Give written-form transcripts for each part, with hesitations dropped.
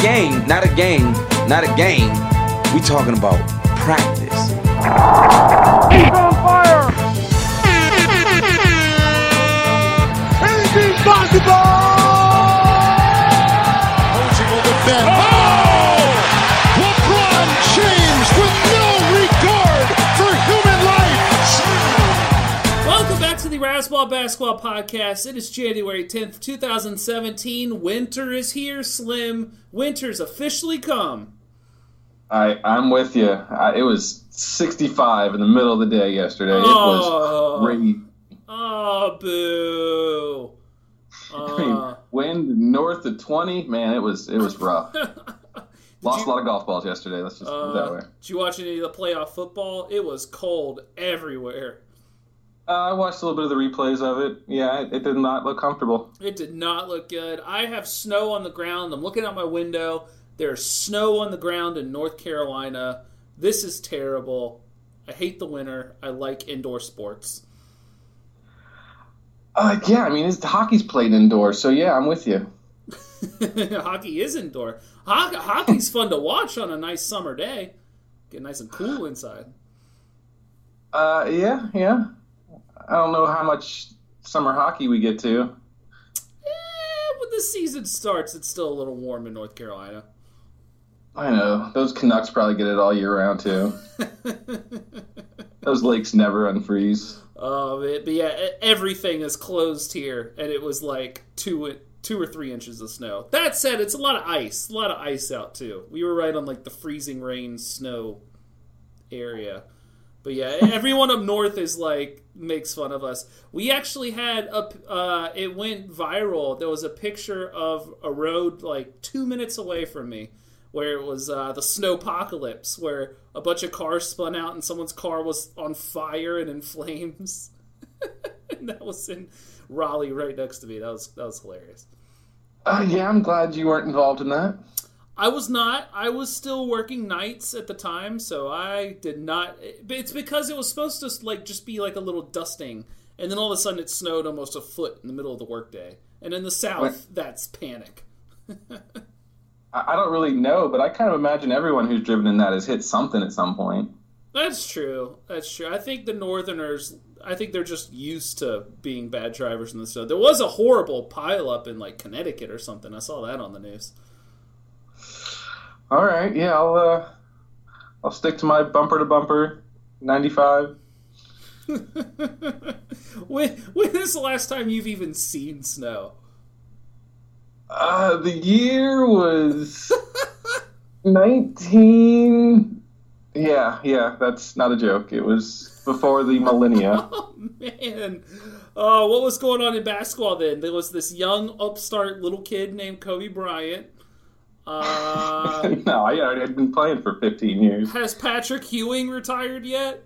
game. Not a game. Not a game. We talking about practice. He's on fire! Anything possible! Coaching will defend. Oh! LeBron James with no regard for human life. Welcome back to the Razzball Basketball Podcast. It is January 10th, 2017. Winter is here, Slim. Winter's officially come. I'm with you. It was 65 in the middle of the day yesterday. It was rainy. Oh, boo. I mean, wind north of 20. Man, it was rough. Lost a lot of golf balls yesterday. Let's just put it that way. Did you watch any of the playoff football? It was cold everywhere. I watched a little bit of the replays of it. Yeah, it did not look comfortable. It did not look good. I have snow on the ground. I'm looking out my window. There's snow on the ground in North Carolina. This is terrible. I hate the winter. I like indoor sports. Yeah, I mean, hockey's played indoors, so yeah, I'm with you. Hockey is indoor. Hockey's fun to watch on a nice summer day. Get nice and cool inside. Yeah. I don't know how much summer hockey we get to. When the season starts, it's still a little warm in North Carolina. I know. Those Canucks probably get it all year round, too. Those lakes never unfreeze. But yeah, everything is closed here, and it was like 2 or 3 inches of snow. That said, it's a lot of ice out, too. We were right on like the freezing rain snow area. But yeah, everyone up north is like, makes fun of us. We actually had it went viral. There was a picture of a road like 2 minutes away from me where it was the snowpocalypse, where a bunch of cars spun out and someone's car was on fire and in flames. And that was in Raleigh right next to me. That was hilarious. Yeah, I'm glad you weren't involved in that. I was not. I was still working nights at the time, so I did not. It's because it was supposed to like just be like a little dusting, and then all of a sudden it snowed almost a foot in the middle of the workday. And in the South, that's panic. I don't really know, but I kind of imagine everyone who's driven in that has hit something at some point. That's true. I think the Northerners, they're just used to being bad drivers in the snow. There was a horrible pileup in like Connecticut or something. I saw that on the news. All right, yeah, I'll stick to my bumper to bumper 95. When is the last time you've even seen snow? The year was 19. Yeah, that's not a joke. It was before the millennia. Oh man, what was going on in basketball then? There was this young upstart little kid named Kobe Bryant. No, I'd been playing for 15 years. Has Patrick Ewing retired yet?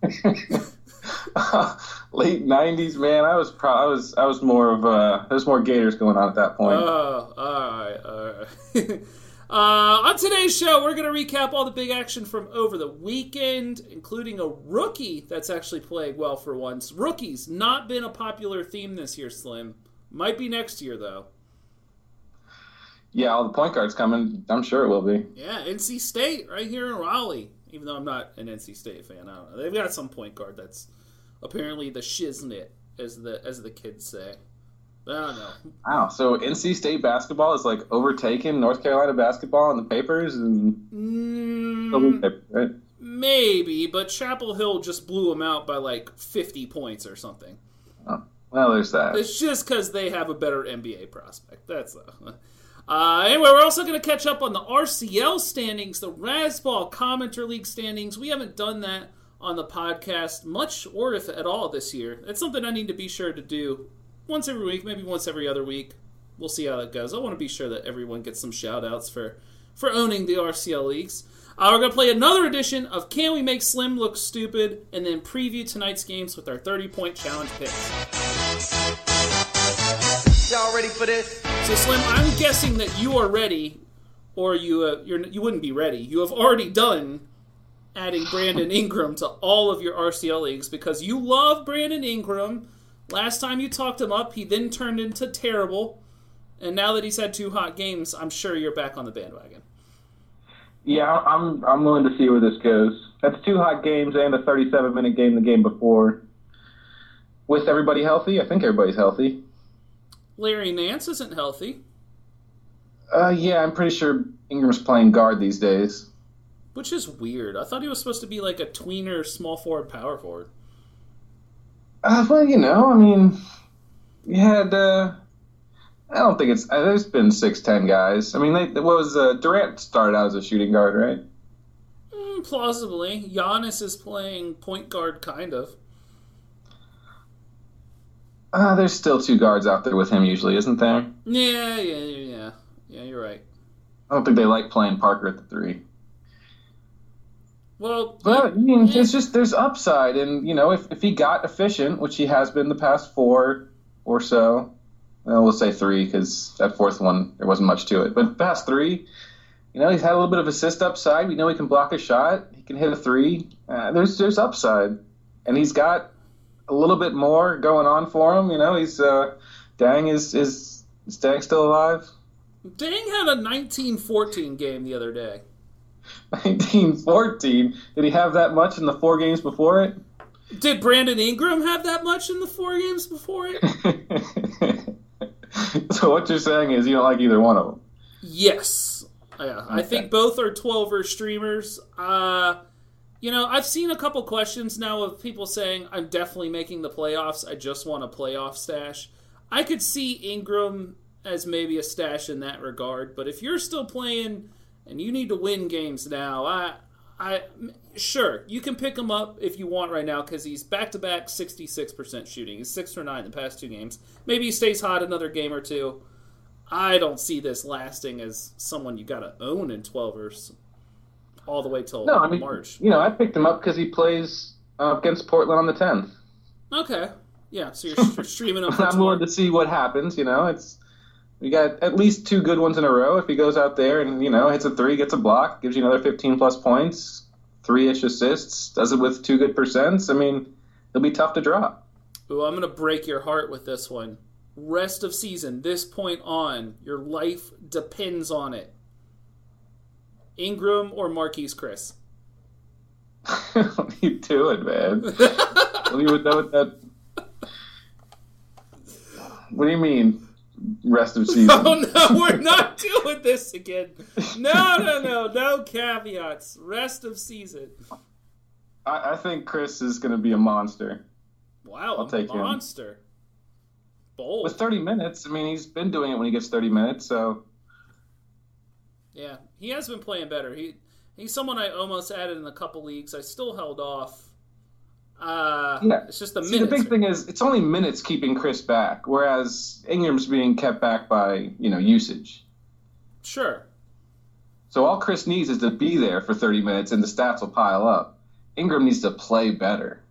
Late 90s, man. I was more of there's more Gators going on at that point. Oh, all right. On today's show, we're going to recap all the big action from over the weekend, including a rookie that's actually playing well for once. Rookies, not been a popular theme this year, Slim. Might be next year, though. Yeah, all the point guards coming. I'm sure it will be. Yeah, NC State right here in Raleigh. Even though I'm not an NC State fan, I don't know. They've got some point guard that's apparently the shiznit, as the kids say. But I don't know. Wow, so NC State basketball is like overtaken North Carolina basketball in the papers and right? Maybe, but Chapel Hill just blew them out by like 50 points or something. Oh, well, there's that. It's just because they have a better NBA prospect. That's anyway, we're also going to catch up on the RCL standings, the Razzball Commenter League standings. We haven't done that on the podcast much, or if at all, this year. It's something I need to be sure to do once every week, maybe once every other week. We'll see how that goes. I want to be sure that everyone gets some shout-outs for owning the RCL leagues. We're going to play another edition of Can We Make Slim Look Stupid, and then preview tonight's games with our 30-point challenge picks. Y'all ready for this? So, Slim, I'm guessing that you are ready, or you wouldn't be ready. You have already done adding Brandon Ingram to all of your RCL leagues because you love Brandon Ingram. Last time you talked him up, he then turned into terrible, And now that he's had 2 hot games, I'm sure you're back on the bandwagon. Yeah, I'm willing to see where this goes. That's 2 hot games and a 37-minute game the game before. With everybody healthy? I think everybody's healthy. Larry Nance isn't healthy. Yeah, I'm pretty sure Ingram's playing guard these days. Which is weird. I thought he was supposed to be like a tweener, small forward, power forward. Well, I mean, you had... I don't think it's... There's been 6'10 guys. I mean, Durant started out as a shooting guard, right? Plausibly. Giannis is playing point guard, kind of. There's still 2 guards out there with him usually, isn't there? Yeah, you're right. I don't think they like playing Parker at the 3. Well, but I mean, it's just there's upside, and if he got efficient, which he has been the past 4 or so, we'll say 3 because that 4th one there wasn't much to it. But past 3, he's had a little bit of assist upside. We know he can block a shot. He can hit a 3. There's upside, and he's got a little bit more going on for him. He's Dang is Dang still alive? Dang had a 19-14 game the other day. 19-14? Did he have that much in the 4 games before it? Did Brandon Ingram have that much in the 4 games before it? So what you're saying is you don't like either one of them? Yes. Yeah, okay. I think both are 12er streamers. I've seen a couple questions now of people saying, I'm definitely making the playoffs. I just want a playoff stash. I could see Ingram as maybe a stash in that regard, but if you're still playing and you need to win games now, sure, you can pick him up if you want right now because he's back-to-back 66% shooting. He's 6 for 9 the past 2 games. Maybe he stays hot another game or 2. I don't see this lasting as someone you got to own in 12ers all the way till March. I picked him up because he plays against Portland on the 10th. Okay. Yeah, so you're streaming him. I'm willing to see what happens. We got at least 2 good ones in a row. If he goes out there and, hits a 3, gets a block, gives you another 15-plus points, 3-ish assists, does it with 2 good percents, I mean, it'll be tough to drop. Ooh, I'm going to break your heart with this one. Rest of season, this point on, your life depends on it. Ingram or Marquise Chris? What are you doing, man? What do you mean? Rest of season. Oh no, we're not doing this again. No caveats. Rest of season. I think Chris is going to be a monster. Wow, I'll take monster. Him. Bold. With 30 minutes, I mean, he's been doing it when he gets 30 minutes, so. Yeah, he has been playing better. He's someone I almost added in a couple leagues. I still held off. It's just the minutes. The big thing is it's only minutes keeping Chris back, whereas Ingram's being kept back by, usage. Sure. So all Chris needs is to be there for 30 minutes and the stats will pile up. Ingram needs to play better.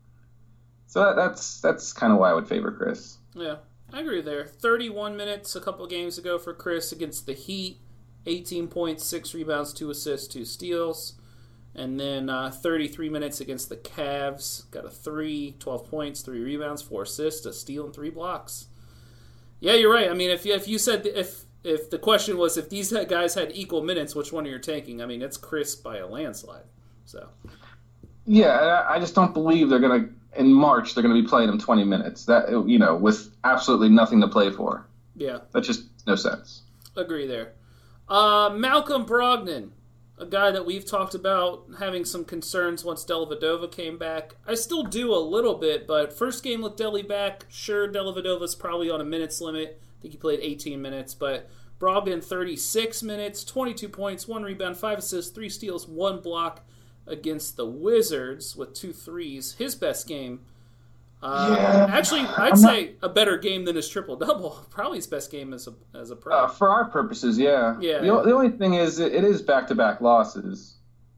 So that's kind of why I would favor Chris. Yeah, I agree there. 31 minutes a couple games ago for Chris against the Heat. 18 points, 6 rebounds, 2 assists, 2 steals. And then 33 minutes against the Cavs. Got a 3, 12 points, 3 rebounds, 4 assists, a steal, and 3 blocks. Yeah, you're right. I mean, if you said if the question was if these guys had equal minutes, which one are you taking? I mean, it's Chris by a landslide. So. Yeah, I just don't believe they're going to, in March, they're going to be playing him 20 minutes. That, with absolutely nothing to play for. Yeah. That just no sense. Agree there. Malcolm Brogdon. A guy that we've talked about having some concerns once Dellavedova came back. I still do a little bit, but first game with Delly back, sure, Dellavedova's probably on a minutes limit. I think he played 18 minutes, but Brogdon 36 minutes, 22 points, 1 rebound, 5 assists, 3 steals, 1 block against the Wizards with 2 threes. His best game. Actually, I'd say a better game than his triple-double. Probably his best game as a pro. For our purposes, yeah. The only thing is, it is back-to-back losses.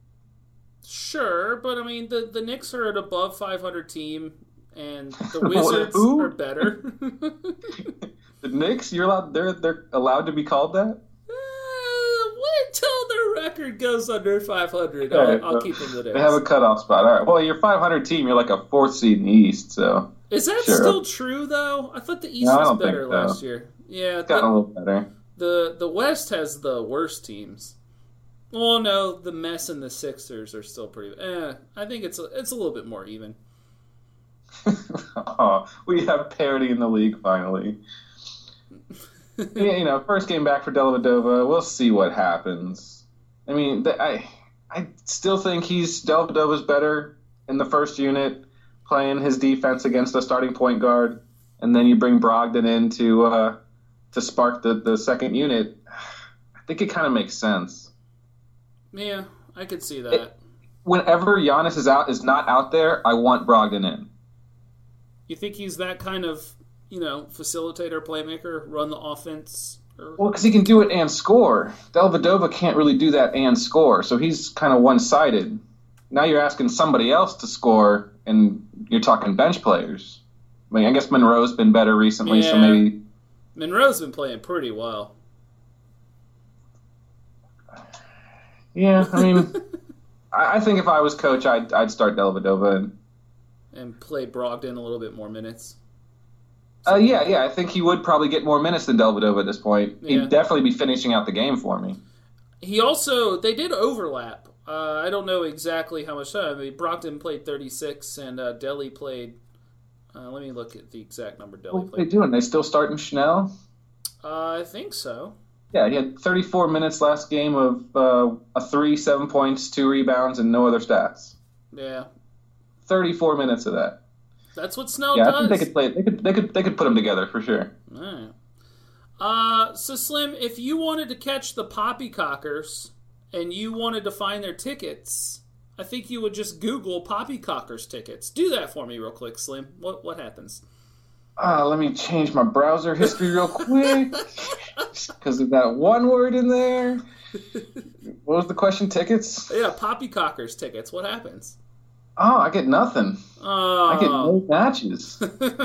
Sure, but I mean, the Knicks are an above 500 team, and the Wizards are better. The Knicks, they're allowed to be called that? Wait till their record goes under 500. I'll keep them the Knicks. They have a cutoff spot. All right. Well, your 500 team, you're like a 4th seed in the East, so. Is that still true, though? I thought the East was better last year. Yeah, it's gotten a little better. The West has the worst teams. Well, no, the Mess and the Sixers are still pretty. I think it's a little bit more even. Oh, we have parity in the league finally. Yeah, first game back for Dellavedova. We'll see what happens. I mean, I still think Dellavedova's better in the first unit, playing his defense against a starting point guard, and then you bring Brogdon in to spark the second unit. I think it kind of makes sense. Yeah, I could see that. Whenever Giannis is not out there, I want Brogdon in. You think he's that kind of, facilitator, playmaker, run the offense? Well, because he can do it and score. Dellavedova can't really do that and score, so he's kind of one-sided. Now you're asking somebody else to score, and you're talking bench players. I mean, I guess Monroe's been better recently, so maybe... Monroe's been playing pretty well. Yeah, I mean, I think if I was coach, I'd start Dellavedova and play Brogdon a little bit more minutes. Yeah, I think he would probably get more minutes than Dellavedova at this point. Yeah. He'd definitely be finishing out the game for me. They did overlap. I don't know exactly how much time. I mean, Brogdon played 36, and Delly played. Let me look at the exact number Delly played. What are they doing? They still starting Schnell? I think so. Yeah, he had 34 minutes last game of a 3, 7 points, 2 rebounds, and no other stats. Yeah. 34 minutes of that. That's what Snell does. does. Yeah, I think they could play. They could put them together for sure. All right. So Slim, if you wanted to catch the Poppycockers and you wanted to find their tickets, I think you would just Google Poppycockers tickets. Do that for me real quick, Slim. What happens? Let me change my browser history real quick because of that one word in there. What was the question? Tickets? Yeah, Poppycockers tickets. What happens? Oh, I get nothing. I get no matches.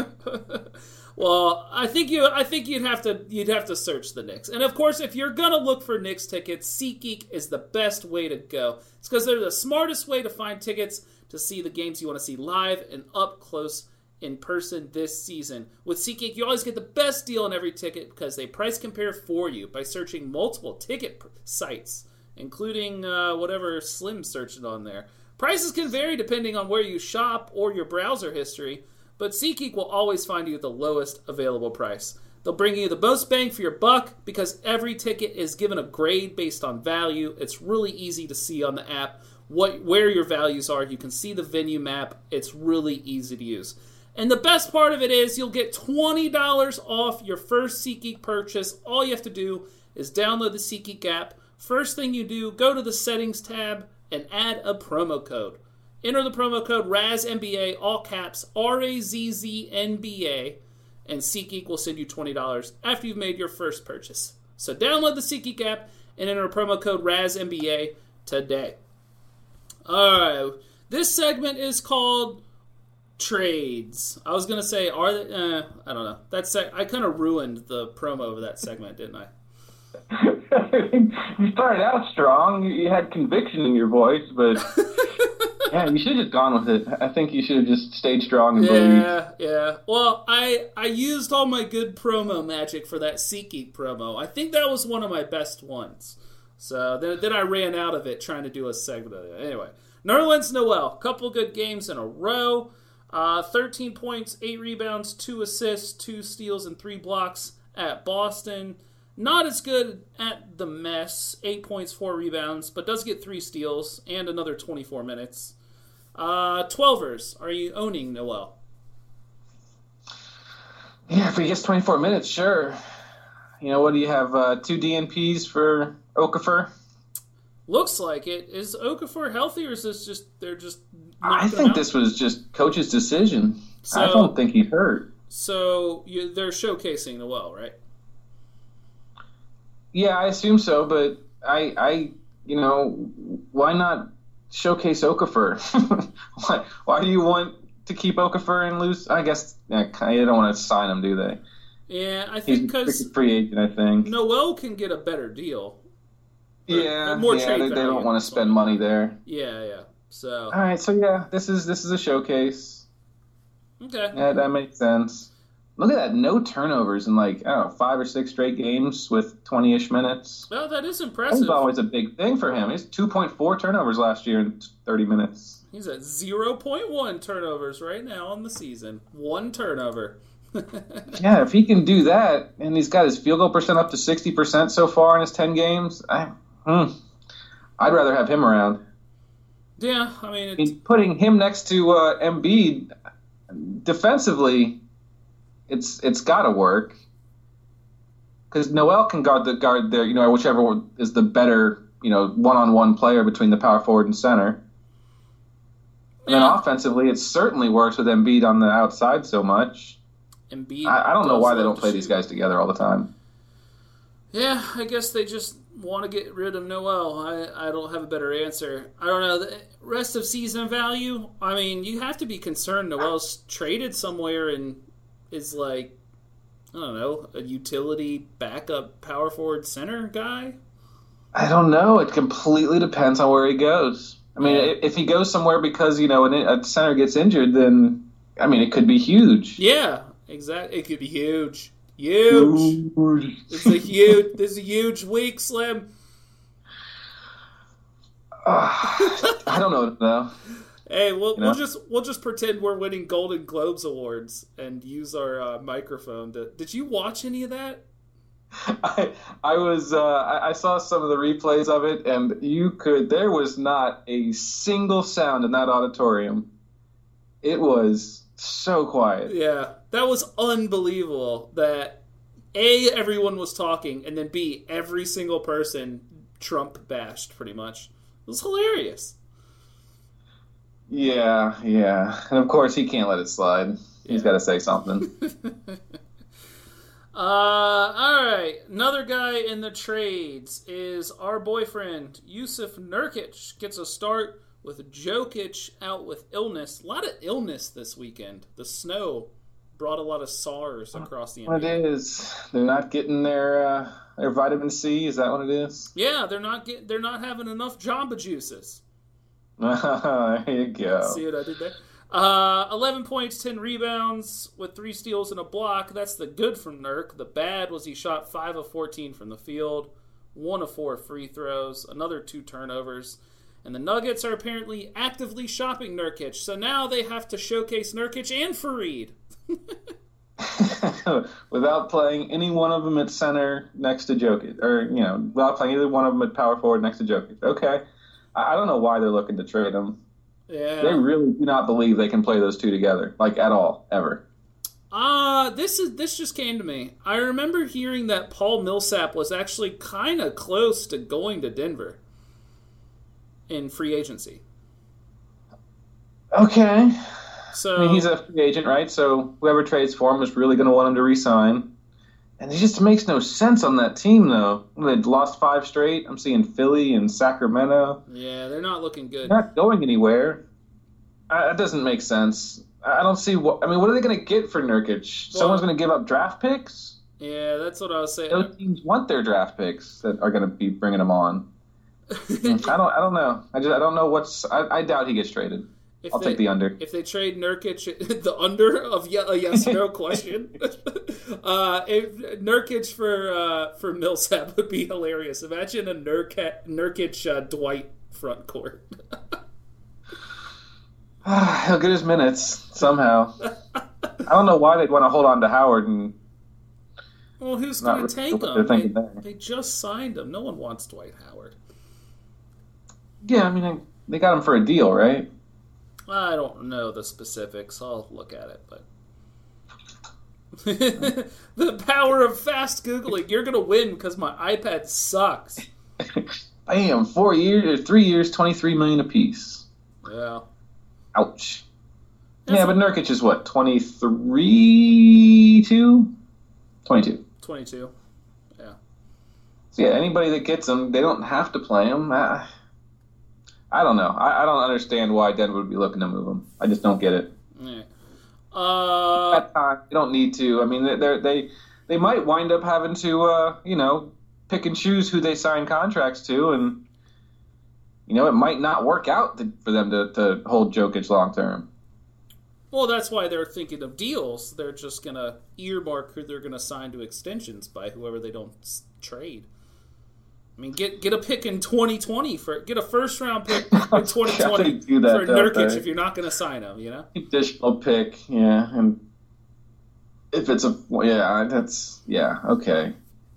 Well, I think you'd have to search the Knicks, and of course, if you're gonna look for Knicks tickets, SeatGeek is the best way to go. It's because they're the smartest way to find tickets to see the games you want to see live and up close in person this season. With SeatGeek, you always get the best deal on every ticket because they price compare for you by searching multiple ticket sites, including whatever Slim's searching on there. Prices can vary depending on where you shop or your browser history, but SeatGeek will always find you the lowest available price. They'll bring you the most bang for your buck because every ticket is given a grade based on value. It's really easy to see on the app where your values are. You can see the venue map. It's really easy to use. And the best part of it is you'll get $20 off your first SeatGeek purchase. All you have to do is download the SeatGeek app. First thing you do, go to the settings tab and add a promo code. Enter the promo code RAZNBA, all caps, RAZZNBA, and SeatGeek will send you $20 after you've made your first purchase. So download the SeatGeek app and enter promo code RAZNBA today. All right, this segment is called Trades. I was going to say, I don't know. I kind of ruined the promo of that segment, didn't I? You started out strong. You had conviction in your voice, but yeah, you should have just gone with it. I think you should have just stayed strong and believed. Yeah. Well, I used all my good promo magic for that SeatGeek promo. I think that was one of my best ones. So then I ran out of it trying to do a segment of it. Anyway, Nerlens Noel, couple good games in a row. 13 points, 8 rebounds, 2 assists, 2 steals, and 3 blocks at Boston. Not as good at the Mess, 8 points, 4 rebounds, but does get 3 steals and another 24 minutes. 12ers, are you owning Noel? Yeah, if he gets 24 minutes, sure. What do you have, 2 DNPs for Okafor? Looks like it. Is Okafor healthy, or is this they're just I think this was just coach's decision. I don't think he hurt. So they're showcasing Noel, right? Yeah, I assume so, but I why not showcase Okafor? why do you want to keep Okafor and lose? I guess they don't want to sign him, do they? Yeah, I think because he's a free agent, I think. Noel can get a better deal. Yeah, they don't want to spend money there. Yeah. So. All right, so yeah, this is a showcase. Okay. Yeah, that makes sense. Look at that, no turnovers in 5 or 6 straight games with 20-ish minutes. Well, that is impressive. That's always a big thing for him. He's 2.4 turnovers last year in 30 minutes. He's at 0.1 turnovers right now on the season. 1 turnover. Yeah, if he can do that, and he's got his field goal percent up to 60% so far in his 10 games, I'd rather have him around. Yeah, I mean, putting him next to Embiid defensively, it's got to work, because Noel can guard there, whichever is the better, one-on-one player between the power forward and center. And then offensively, it certainly works with Embiid on the outside so much. Embiid. I don't know why they don't play these guys together all the time. Yeah, I guess they just want to get rid of Noel. I don't have a better answer. I don't know. The rest of season value, I mean, you have to be concerned Noel's traded somewhere and is I don't know, a utility backup power forward center guy? I don't know. It completely depends on where he goes. I mean, if he goes somewhere because, a center gets injured, then, I mean, it could be huge. Yeah, exactly. It could be huge. Huge. This is a huge week, Slim. I don't know, though. Hey, we'll just pretend we're winning Golden Globes awards and use our microphone. Did you watch any of that? I saw some of the replays of it, and there was not a single sound in that auditorium. It was so quiet. Yeah, that was unbelievable that A, everyone was talking, and then B, every single person Trump bashed pretty much. It was hilarious. Yeah. And of course he can't let it slide. He's got to say something. Alright, another guy in the trades is our boyfriend, Yusuf Nurkic, gets a start with Jokic out with illness. A lot of illness this weekend. The snow brought a lot of SARS across the NBA. What it is, they're not getting their vitamin C, is that what it is? Yeah, they're not having enough Jamba Juices. There you go. See what I did there? 11 points, 10 rebounds with 3 steals and a block. That's the good from Nurk. The bad was he shot 5 of 14 from the field, 1 of 4 free throws, another 2 turnovers. And the Nuggets are apparently actively shopping Nurkic, so now they have to showcase Nurkic and Fareed. Without playing any one of them at center next to Jokic, or, without playing either one of them at power forward next to Jokic. Okay. I don't know why they're looking to trade him. Yeah. They really do not believe they can play those two together, at all, ever. This just came to me. I remember hearing that Paul Millsap was actually kind of close to going to Denver in free agency. Okay. So, I mean, he's a free agent, right? So whoever trades for him is really going to want him to re-sign. And it just makes no sense on that team, though. They'd lost 5 straight. I'm seeing Philly and Sacramento. Yeah, they're not looking good. They're not going anywhere. It doesn't make sense. I don't see what are they going to get for Nurkic? Well, someone's going to give up draft picks? Yeah, that's what I was saying. Those teams want their draft picks that are going to be bringing them on. I don't know. I don't know I doubt he gets traded. I'll take the under. If they trade Nurkic, the under of a yes/no question. If Nurkic for Millsap would be hilarious. Imagine a Nurkic Dwight front court. He'll get his minutes somehow. I don't know why they'd want to hold on to Howard and. Well, who's going to take him? They just signed him. No one wants Dwight Howard. Yeah, I mean they got him for a deal, right? I don't know the specifics. I'll look at it, but the power of fast Googling. You're gonna win because my iPad sucks. Bam! 4 years, 3 years, $23 million apiece. Yeah. Ouch. Yeah, but Nurkic is what, 23, 22. 22. Yeah. So yeah, anybody that gets him, they don't have to play him. I don't know. I don't understand why Denver would be looking to move him. I just don't get it. Yeah. At that time, they don't need to. I mean, they might wind up having to, pick and choose who they sign contracts to, and it might not work out for them to hold Jokic long term. Well, that's why they're thinking of deals. They're just going to earmark who they're going to sign to extensions by whoever they don't trade. I mean, get a pick in 2020 get a first round pick in 2020 for Nurkic if you're not going to sign him. You know, additional pick, yeah, and if it's okay.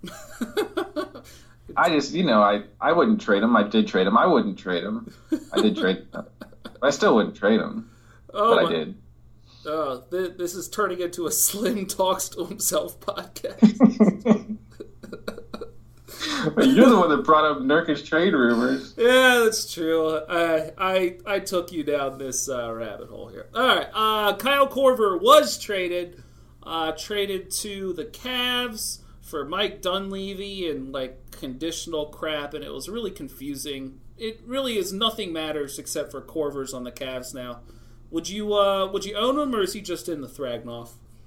I just I wouldn't trade him. I did trade him. I wouldn't trade him. I did trade him. I still wouldn't trade him, but I did. This is turning into a Slim Talks to Himself podcast. You're the one that brought up Nurkic trade rumors. Yeah, that's true. I took you down this rabbit hole here. All right, Kyle Korver was traded to the Cavs for Mike Dunleavy and conditional crap, and it was really confusing. It really is nothing matters except for Korver's on the Cavs now. Would you own him, or is he just in the Thragnoff?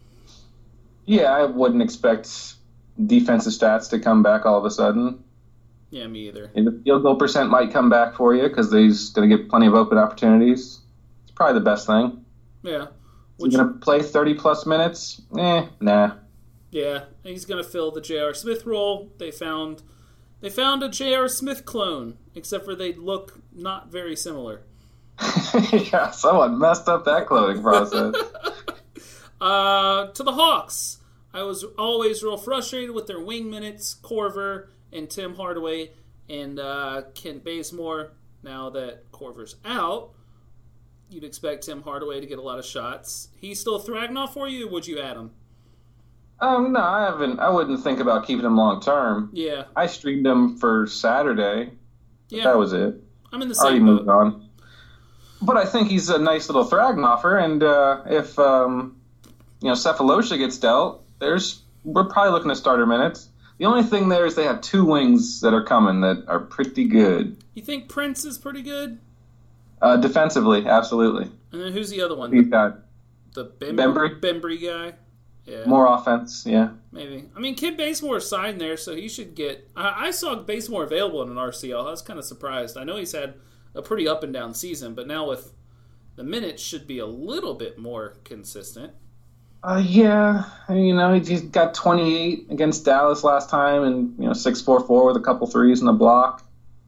Yeah, I wouldn't expect defensive stats to come back all of a sudden. Yeah, me either. And the field goal percent might come back for you because he's going to get plenty of open opportunities. It's probably the best thing. Yeah. He's going to play 30-plus minutes? Nah. Yeah, he's going to fill the J.R. Smith role. They found a J.R. Smith clone, except for they look not very similar. Yeah, someone messed up that cloning process. To the Hawks. I was always real frustrated with their wing minutes, Korver and Tim Hardaway and Kent Bazemore. Now that Korver's out, you'd expect Tim Hardaway to get a lot of shots. He's still Thragnoff for you, or would you add him? No, I haven't. I wouldn't think about keeping him long term. Yeah. I streamed him for Saturday. Yeah. That was it. I'm in the same boat. Moved on. But I think he's a nice little Thragnoffer, and if Cephalosha gets dealt, we're probably looking at starter minutes. The only thing there is they have two wings that are coming that are pretty good. You think Prince is pretty good? Defensively, absolutely. And then who's the other one? He's got the Bembry guy. Yeah. More offense, yeah. Maybe. I mean, Kent Bazemore signed there, so he should get... I saw Bazemore available in an RCL. I was kind of surprised. I know he's had a pretty up and down season, but now with the minutes should be a little bit more consistent. Yeah, he got 28 against Dallas last time, and 6-4-4 with a couple threes in the block.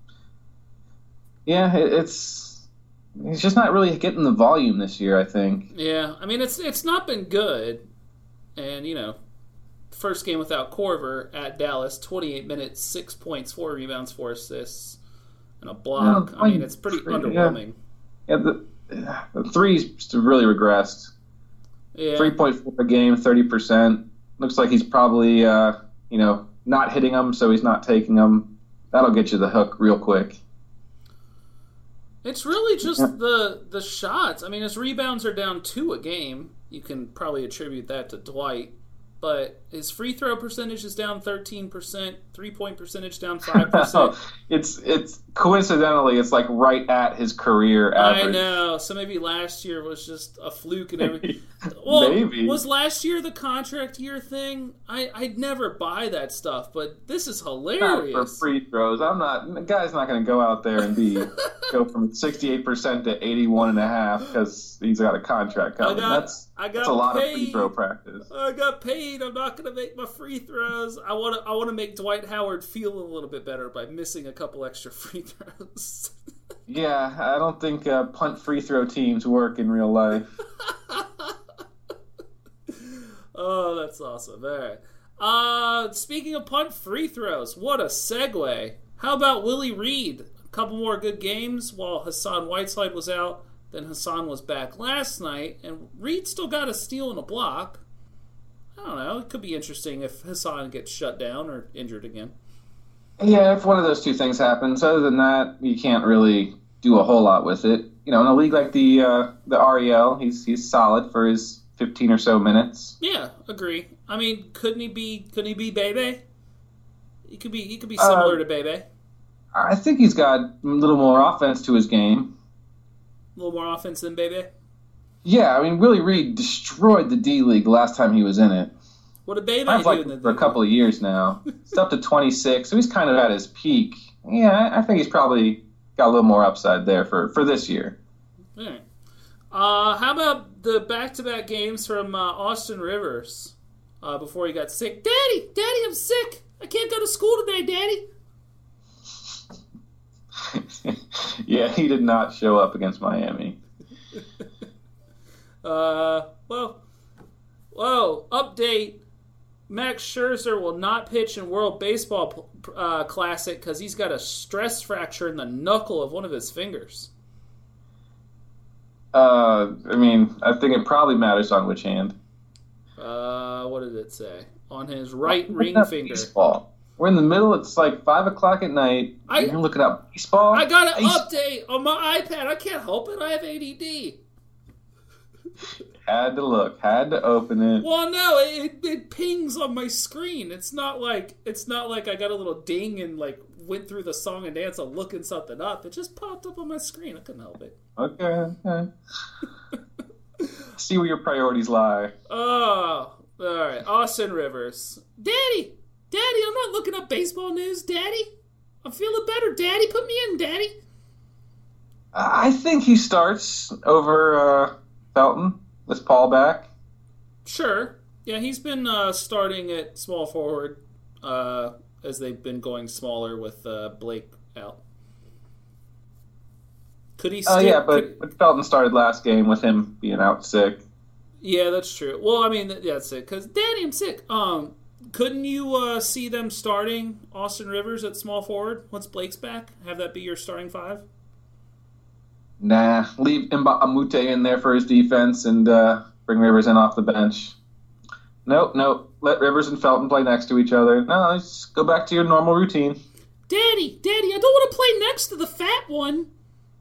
Yeah, he's just not really getting the volume this year, I think. Yeah, I mean it's not been good, and first game without Korver at Dallas, 28 minutes, 6 points, 4 rebounds, 4 assists. And a block. I mean, it's pretty underwhelming. Yeah, the threes really regressed. Yeah. 3.4 a game, 30%. Looks like he's probably, not hitting them, so he's not taking them. That'll get you the hook real quick. It's really just the shots. I mean, his rebounds are down 2 a game. You can probably attribute that to Dwight. But his free throw percentage is down 13%, 3-point percentage down 5%. It's coincidentally, it's right at his career average. I know. So maybe last year was just a fluke and everything. Well, maybe. Was last year the contract year thing? I'd never buy that stuff, but this is hilarious. Not for free throws. The guy's not going to go out there and go from 68% to 81.5% because he's got a contract coming. That's a lot of free throw practice. I got paid. I'm not going to make my free throws. I want to make Dwight Howard feel a little bit better by missing a couple extra free throws. Yeah, I don't think punt free throw teams work in real life. Oh, that's awesome. All right. Speaking of punt free throws, what a segue. How about Willie Reed? A couple more good games while Hassan Whiteside was out. Then Hassan was back last night, and Reed still got a steal and a block. I don't know. It could be interesting if Hassan gets shut down or injured again. Yeah, if one of those two things happens. Other than that, you can't really do a whole lot with it. In a league like the REL, he's solid for his 15 or so minutes. Yeah, agree. I mean, couldn't he be Bebe? He could be similar to Bebe. I think he's got a little more offense to his game. A little more offense than Bebe? Yeah, I mean, Willie Reed destroyed the D-League last time he was in it. What did Bebe I've do liked in the him for a couple of years now. It's up to 26, so he's kind of at his peak. Yeah, I think he's probably got a little more upside there for this year. All right. How about the back-to-back games from Austin Rivers before he got sick? Daddy, I'm sick. I can't go to school today, Daddy. Yeah, he did not show up against Miami. Update. Max Scherzer will not pitch in World Baseball Classic because he's got a stress fracture in the knuckle of one of his fingers. I think it probably matters on which hand. What did it say? On his right ring finger. Baseball. We're in the middle. It's like 5 o'clock at night. You're looking up baseball. I got an update on my iPad. I can't help it. I have ADD. Had to look. Had to open it. Well, no, it pings on my screen. It's not like I got a little ding and like went through the song and dance of looking something up. It just popped up on my screen. I couldn't help it. Okay. See where your priorities lie. Oh, all right. Austin Rivers. Daddy, I'm not looking up baseball news, Daddy. I'm feeling better, Daddy. Put me in, Daddy. I think he starts over Felton with Paul back. Sure. Yeah, he's been starting at small forward as they've been going smaller with Blake out. Could he still... but Felton started last game with him being out sick. Yeah, that's true. Well, I mean, that's it. Because, Daddy, I'm sick. Couldn't you see them starting Austin Rivers at small forward once Blake's back? Have that be your starting five? Nah, leave Amute in there for his defense and bring Rivers in off the bench. Nope. Let Rivers and Felton play next to each other. No, let's go back to your normal routine. Daddy, I don't want to play next to the fat one.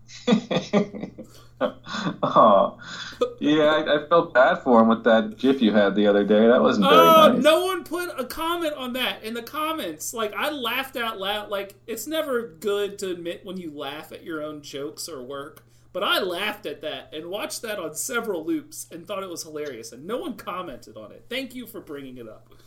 Oh, yeah, I felt bad for him with that GIF you had the other day. That wasn't very nice. No one put a comment on that in the comments. Like, I laughed out loud. Like, it's never good to admit when you laugh at your own jokes or work. But I laughed at that and watched that on several loops and thought it was hilarious. And no one commented on it. Thank you for bringing it up.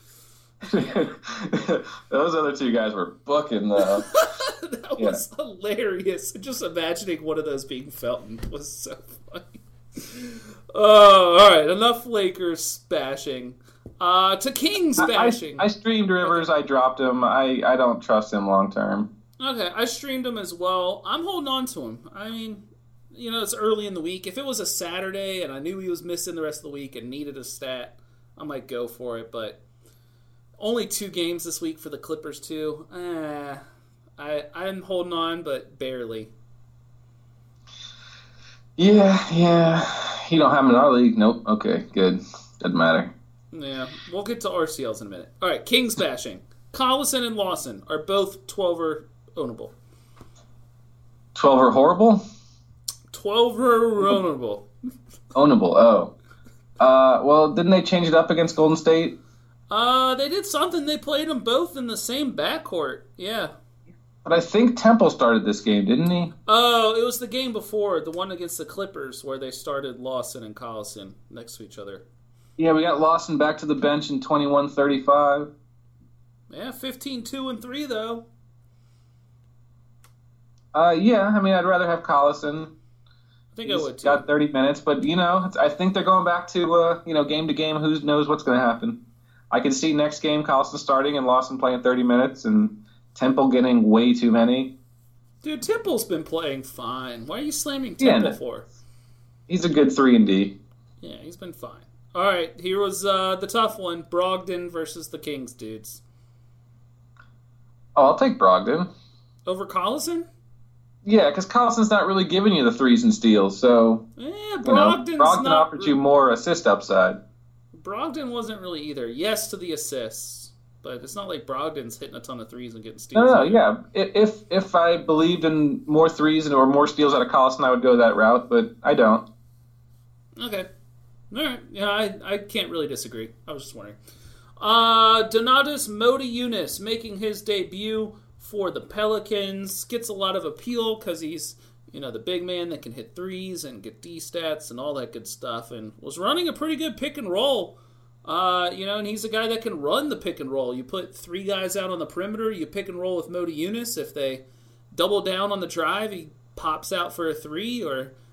Those other two guys were booking, though. That was hilarious. Just imagining one of those being Felton was so funny. Oh, all right. Enough Lakers bashing. To Kings bashing. I streamed Rivers. I dropped him. I don't trust him long term. Okay, I streamed him as well. I'm holding on to him. I mean, it's early in the week. If it was a Saturday and I knew he was missing the rest of the week and needed a stat, I might go for it. But only 2 games this week for the Clippers, too. I'm holding on, but barely. Yeah. You don't have him in our league? Nope. Okay, good. Doesn't matter. Yeah, we'll get to RCLs in a minute. All right, Kings bashing. Collison and Lawson are both 12er ownable. 12er horrible? 12er ownable. Ownable, oh. Well, didn't they change it up against Golden State? They did something. They played them both in the same backcourt. Yeah. But I think Temple started this game, didn't he? Oh, it was the game before, the one against the Clippers, where they started Lawson and Collison next to each other. Yeah, we got Lawson back to the bench in 21-35. Yeah, 15-2-3, though. Yeah, I'd rather have Collison. I think I would, too. Got 30 minutes, but, I think they're going back to, game to game. Who knows what's going to happen? I can see next game Collison starting and Lawson playing 30 minutes and Temple getting way too many. Dude, Temple's been playing fine. Why are you slamming Temple for? He's a good 3-and-D. Yeah, he's been fine. All right, here was the tough one. Brogdon versus the Kings, dudes. Oh, I'll take Brogdon. Over Collison? Yeah, because Collison's not really giving you the threes and steals, so... Yeah, Brogdon offered you more assist upside. Brogdon wasn't really either. Yes to the assists, but it's not like Brogdon's hitting a ton of threes and getting steals. No, yeah. If I believed in more threes or more steals out of Collison, I would go that route, but I don't. Okay. All right. Yeah, I can't really disagree. I was just wondering. Donatas Motiejunas making his debut for the Pelicans. Gets a lot of appeal because he's, the big man that can hit threes and get D-stats and all that good stuff, and was running a pretty good pick and roll. And he's a guy that can run the pick and roll. You put 3 guys out on the perimeter, you pick and roll with Motiejunas. If they double down on the drive, he pops out for a 3, or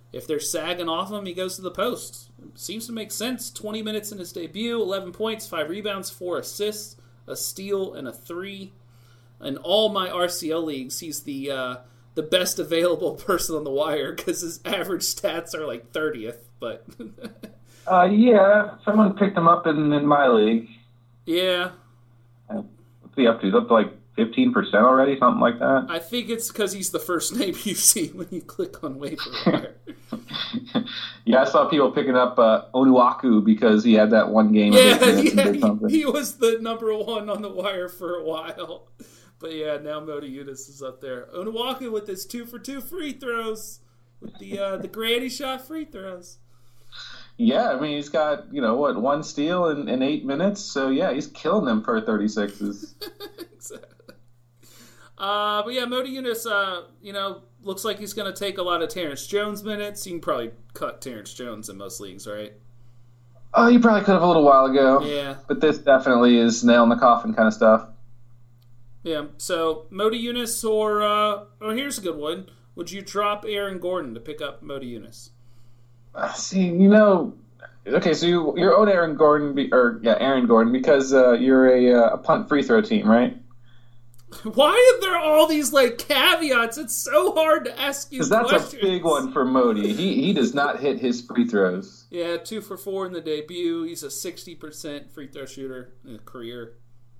if they're sagging off him, he goes to the post. Seems to make sense. 20 minutes in his debut, 11 points, 5 rebounds, 4 assists, a steal, and a 3. In all my RCL leagues, he's the best available person on the wire because his average stats are like 30th. But yeah, someone picked him up in my league. Yeah. What's he up to? He's up to like 15% already, something like that. I think it's because he's the first name you see when you click on waiver wire. Yeah, I saw people picking up Onuaku because he had that one game. Yeah, he was the number 1 on the wire for a while. But yeah, now Motiejunas is up there. Onuaku with his 2-for-2 free throws, with the granny shot free throws. Yeah, I mean, he's got, 1 steal in 8 minutes. So yeah, he's killing them for 36s. Exactly. But yeah, Motiejunas, looks like he's going to take a lot of Terrence Jones minutes. You can probably cut Terrence Jones in most leagues, right? Oh, you probably could have a little while ago. Yeah. But this definitely is nail in the coffin kind of stuff. Yeah, so Motiejunas or here's a good one. Would you drop Aaron Gordon to pick up Motiejunas? See, okay, so you're owed Aaron Gordon, Aaron Gordon, because you're a punt free throw team, right? Why are there all these caveats? It's so hard to ask you questions. Because that's a big one for Modi. He does not hit his free throws. Yeah, 2 for 4 in the debut. He's a 60% free throw shooter in a career.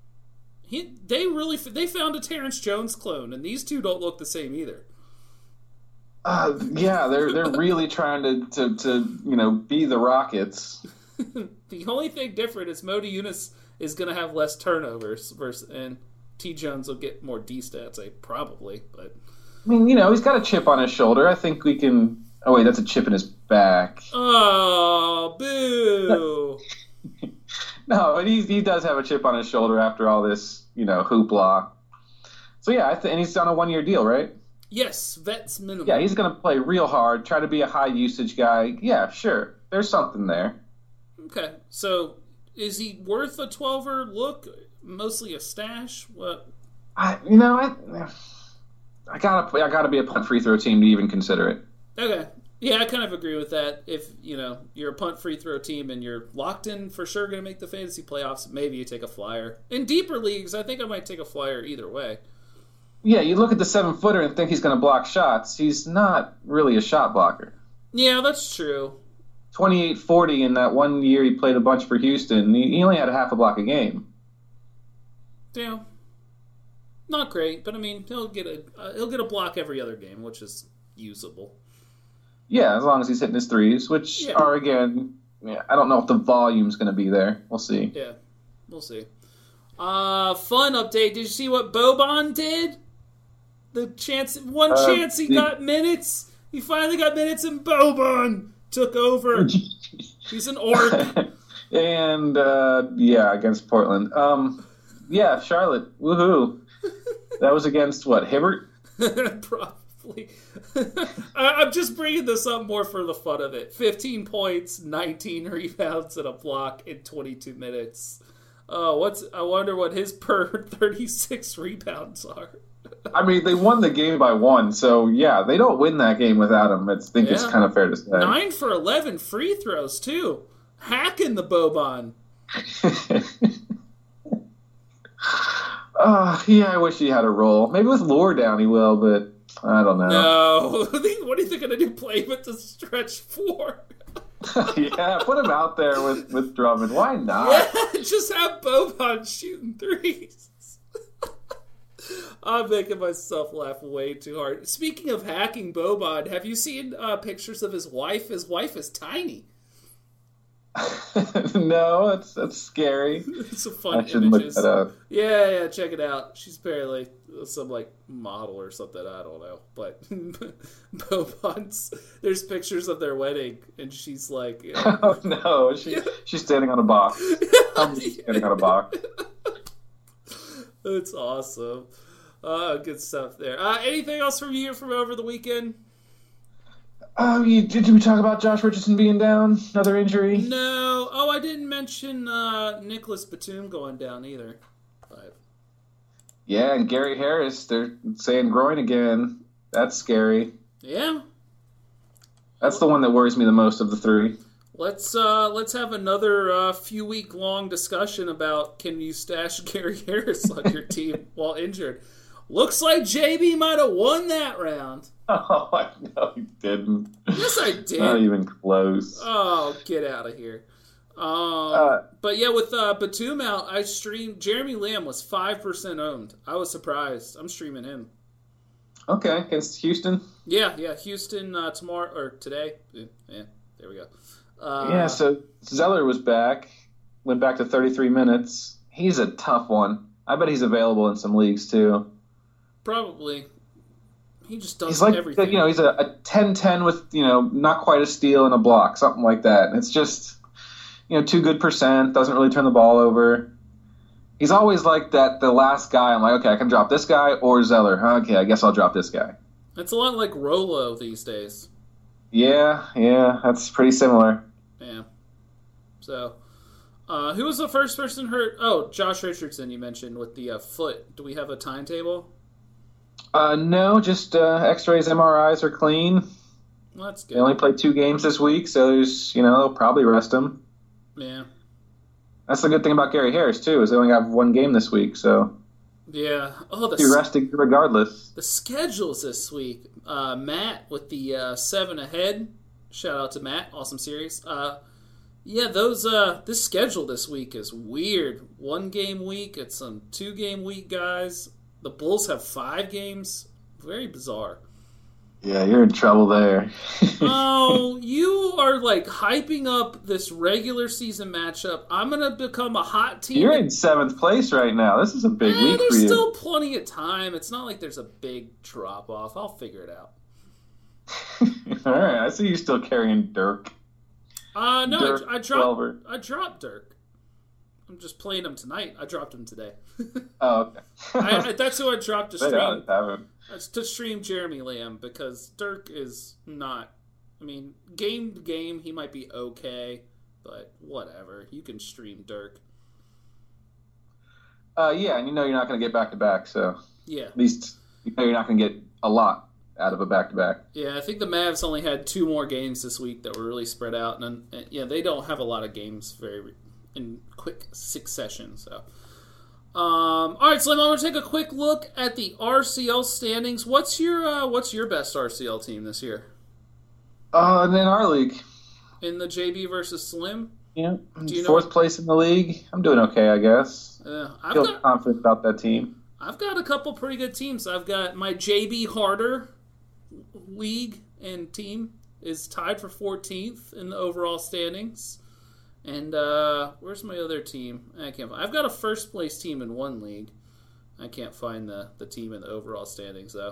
They found a Terrence Jones clone, and these two don't look the same either. Yeah, they're really trying to be the Rockets. The only thing different is Motiejunas is going to have less turnovers and T. Jones will get more D stats, probably. But I mean, he's got a chip on his shoulder. I think we can. Oh wait, that's a chip in his back. Oh, boo! No, but he does have a chip on his shoulder after all this, hoopla. So yeah, and he's on a 1-year deal, right? Yes, vets minimum. Yeah, he's going to play real hard, try to be a high usage guy. Yeah, sure, there's something there. Okay, so is he worth a 12er look? Mostly a stash? What? I gotta be a punt free throw team to even consider it. Okay. Yeah, I kind of agree with that. If, you're a punt free throw team and you're locked in for sure going to make the fantasy playoffs, maybe you take a flyer. In deeper leagues, I think I might take a flyer either way. Yeah, you look at the 7-footer and think he's going to block shots. He's not really a shot blocker. Yeah, that's true. 28-40 in that 1 year he played a bunch for Houston. He only had a half a block a game. Yeah. Not great, but I mean, he'll get a block every other game, which is usable. Yeah, as long as he's hitting his threes, which are, again, I don't know if the volume's going to be there. We'll see. Yeah, we'll see. Fun update. Did you see what Boban did? The chance he got minutes. He finally got minutes, and Boban took over. He's an orc. And, against Portland. Yeah, Charlotte. Woohoo. That was against, Hibbert? Probably. I'm just bringing this up more for the fun of it. 15 points, 19 rebounds, and a block in 22 minutes. I wonder what his per 36 rebounds are. I mean, they won the game by 1, so yeah, they don't win that game without him. I think it's kind of fair to say. 9 for 11 free throws, too. Hacking the Boban. I wish he had a role. Maybe with Lure down he will, but I don't know. No. What are they going to do? Play with the stretch 4? Yeah, put him out there with Drummond. Why not? Yeah, just have Boban shooting threes. I'm making myself laugh way too hard. Speaking of hacking Boban, have you seen pictures of his wife? His wife is tiny. No, that's scary. It's a fun I should images. Look that up. Yeah, check it out. She's apparently some model or something. I don't know, but Boban's. There's pictures of their wedding, and she's like, oh no, she's standing on a box. Standing on a box. It's awesome. Good stuff there. Anything else from you from over the weekend? Did we talk about Josh Richardson being down? Another injury? No. Oh, I didn't mention Nicholas Batum going down either. But... Yeah, and Gary Harris, they're saying groin again. That's scary. Yeah. That's the one that worries me the most of the three. Let's have another few-week long discussion about can you stash Gary Harris on your team while injured. Looks like JB might have won that round. Oh, no, he didn't. Yes, I did. Not even close. Oh, get out of here. But yeah, with Batum out, I streamed. Jeremy Lamb was 5% owned. I was surprised. I'm streaming him. Okay, against Houston? Yeah, Houston tomorrow or today. Yeah, there we go. So Zeller was back, went back to 33 minutes. He's a tough one. I bet he's available in some leagues too. Probably. He just does he's like, everything. He's a 10-10 with, not quite a steal and a block, something like that. It's just, 2 good %, doesn't really turn the ball over. He's always like that, the last guy. I'm like, okay, I can drop this guy or Zeller. Okay, I guess I'll drop this guy. It's a lot like Rolo these days. Yeah, that's pretty similar. Yeah. So, who was the first person hurt? Oh, Josh Richardson you mentioned with the foot. Do we have a timetable? No, just X-rays, MRIs are clean. Well, that's good. They only played 2 games this week, so there's, they'll probably rest him. Yeah. That's the good thing about Gary Harris, too, is they only have 1 game this week, so... Yeah. Oh, you're resting regardless. The schedules this week. Matt with the 7 ahead. Shout out to Matt. Awesome series. This schedule this week is weird. 1 game week. It's some 2 game week guys. The Bulls have 5 games. Very bizarre. Yeah, you're in trouble there. Oh, you are hyping up this regular season matchup. I'm going to become a hot team. You're in 7th place right now. This is a big week for you. There's still plenty of time. It's not like there's a big drop off. I'll figure it out. All right, I see you still carrying Dirk. No, Dirk I dropped Dirk. I'm just playing him tonight. I dropped him today. Oh, okay. That's who I dropped to stream. To stream Jeremy Lamb because Dirk is not. I mean, game to game he might be okay, but whatever. You can stream Dirk. Yeah, and you're not going to get back to back, so yeah. At least you're not going to get a lot out of a back to back. Yeah, I think the Mavs only had 2 more games this week that were really spread out, and they don't have a lot of games in quick succession. So, all right, Slim, I'm gonna take a quick look at the RCL standings. What's your best RCL team this year? In our league, in the JB versus Slim. Yeah, 4th place in the league. I'm doing okay, I guess. I feel confident about that team. I've got a couple pretty good teams. I've got my JB Harder league and team is tied for 14th in the overall standings. And where's my other team? I can't find. I've got a first place team in 1 league. I can't find the team in the overall standings though.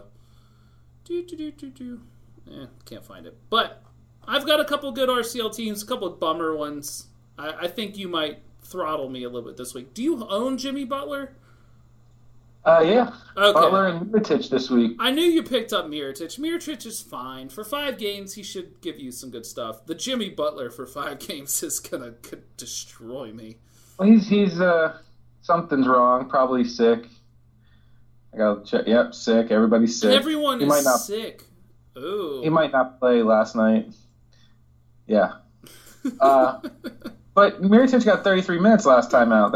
Can't find it. But I've got a couple good RCL teams, a couple of bummer ones. I think you might throttle me a little bit this week. Do you own Jimmy Butler? Yeah. Okay. Butler and Mirotic this week. I knew you picked up Mirotic. Mirotic is fine. For 5 games, he should give you some good stuff. The Jimmy Butler for 5 games is going to destroy me. Well, he's something's wrong. Probably sick. I got to check. Yep, sick. Everybody's sick. Everyone is sick. Ooh. He might not play last night. Yeah. But Mirotic got 33 minutes last time out.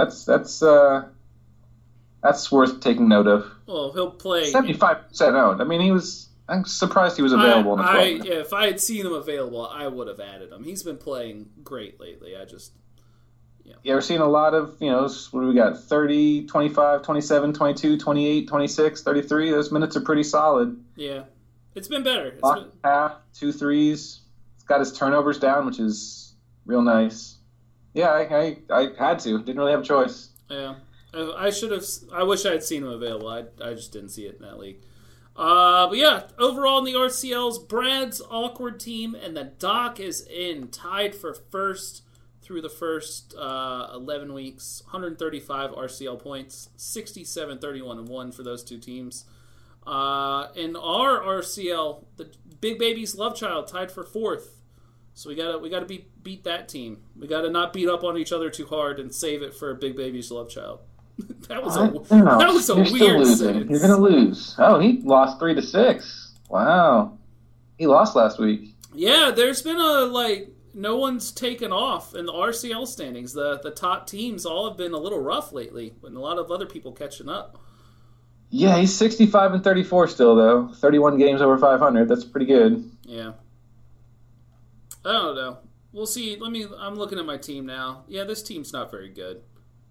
That's worth taking note of. Well, he'll play 75% owned. I mean, I'm surprised he was available in the 12. Yeah, if I had seen him available, I would have added him. He's been playing great lately. Yeah, we're seeing a lot of, what do we got? 30, 25, 27, 22, 28, 26, 33. Those minutes are pretty solid. Yeah. It's been better. Half, 2 threes. He's got his turnovers down, which is real nice. Yeah, I had to. Didn't really have a choice. Yeah. I wish I had seen him available. I just didn't see it in that league. But yeah, overall in the RCLs, Brad's awkward team and the Doc is tied for first through the first 11 weeks. 135 RCL points, 67, 31, and 1 for those 2 teams. In our RCL, the Big Baby's Love Child tied for 4th. So we gotta beat that team. We gotta not beat up on each other too hard and save it for Big Baby's Love Child. That was a weird sentence. You're gonna lose. Oh, he lost 3-6. Wow. He lost last week. Yeah, there's been no one's taken off in the RCL standings. The top teams all have been a little rough lately, and a lot of other people catching up. Yeah, he's 65-34 still, though. 31 games over 500. That's pretty good. Yeah. I don't know. We'll see. I'm looking at my team now. Yeah, this team's not very good.